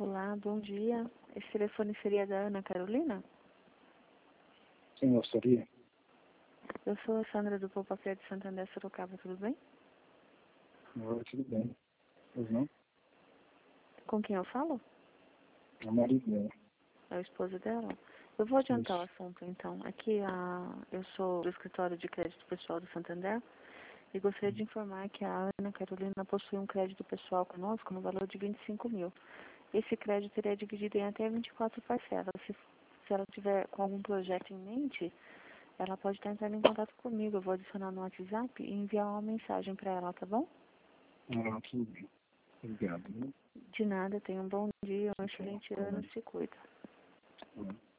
Olá, bom dia. Esse telefone seria da Ana Carolina? Sim, eu seria. Eu sou a Sandra do Poupa Fé de Santander, Sorocaba, tudo bem? Tudo bem. Pois não? Com quem eu falo? É o marido dela. É a esposa dela? Eu vou adiantar o Isso. assunto, então. Aqui, eu sou do escritório de crédito pessoal do Santander e gostaria de informar que a Ana Carolina possui um crédito pessoal conosco no valor de 25 mil. Esse crédito seria dividido em até 24 parcelas. Se ela tiver com algum projeto em mente, ela pode estar entrando em contato comigo. Eu vou adicionar no WhatsApp e enviar uma mensagem para ela, tá bom? Tudo bem. Obrigado. Né? De nada, tenha um bom dia, um Tchau, excelente ano, tchau. se cuida. Tá bom.